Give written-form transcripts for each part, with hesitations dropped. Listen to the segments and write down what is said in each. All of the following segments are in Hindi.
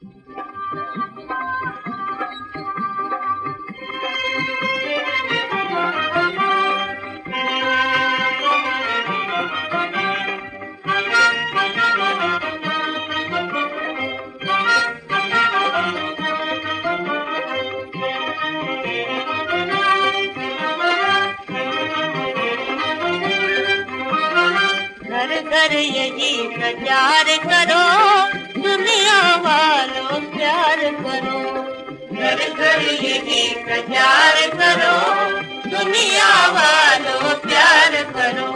घर घर यही प्रचार करो, दुनिया वालों प्यार करो। घर घर यही प्रचार करो, दुनिया वालों प्यार करो।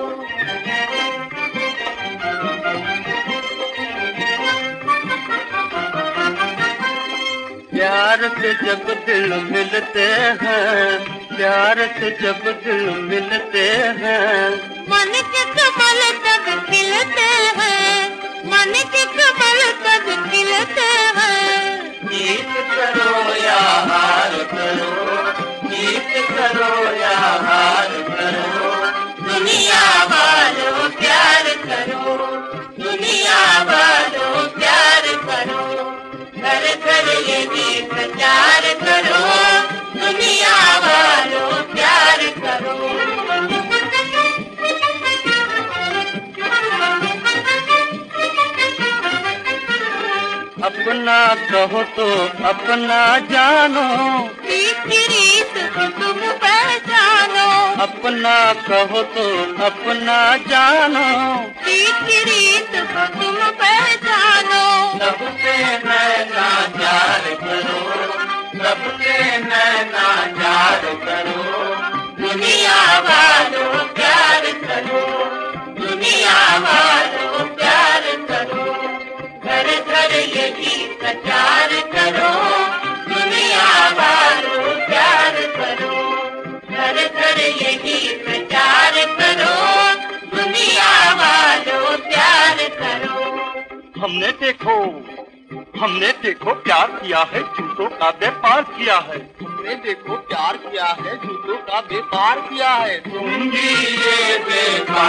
प्यार से जब दिल मिलते हैं, प्यार से जब दिल मिलते हैं, मन के कमल तब खिलते हैं, मन के कमल तब खिलते हैं। जीत करो या हार करो, जीत करो या हार करो, दुनिया वालों प्यार करो, दुनिया वालों प्यार करो। घर घर यही प्रचार करो, दुनिया वालों प्यार करो। अपना कहो तो अपना जानो, इसकी रीत को तुम पहचानो। अपना कहो तो अपना जानो, इसकी रीत को तुम पहचानो। सबसे नैना चार करो, सबसे नैना चार करो, दुनिया वालों प्यार करो, दुनिया वालों प्यार करो। घर घर यही प्रचार करो, दुनिया वालों प्यार करो। घर घर यही प्रचार करो, दुनिया वालों प्यार करो। हमने देखो प्यार किया है, झूठों का व्यापार किया है। हमने देखो प्यार किया है, झूठों का व्यापार किया है। तुम भी ये व्यापार